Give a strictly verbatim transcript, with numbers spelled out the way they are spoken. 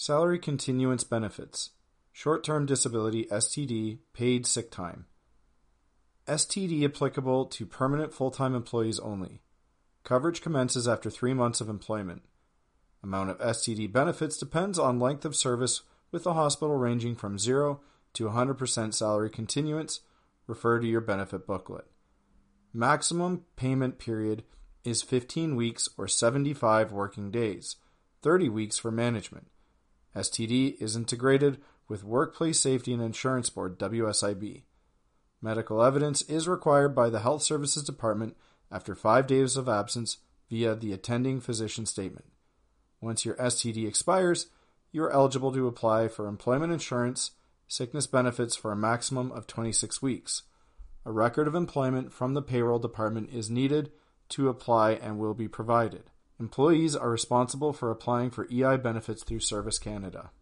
Salary continuance benefits. Short-term disability S T D paid sick time. S T D applicable to permanent full-time employees only. Coverage commences after three months of employment. Amount of S T D benefits depends on length of service, with the hospital ranging from zero to one hundred percent salary continuance. Refer to your benefit booklet. Maximum payment period is fifteen weeks or seventy-five working days, thirty weeks for management. S T D is integrated with Workplace Safety and Insurance Board, W S I B. Medical evidence is required by the Health Services Department after five days of absence via the attending physician statement. Once your S T D expires, you are eligible to apply for employment insurance, sickness benefits for a maximum of twenty-six weeks. A record of employment from the payroll department is needed to apply and will be provided. Employees are responsible for applying for E I benefits through Service Canada.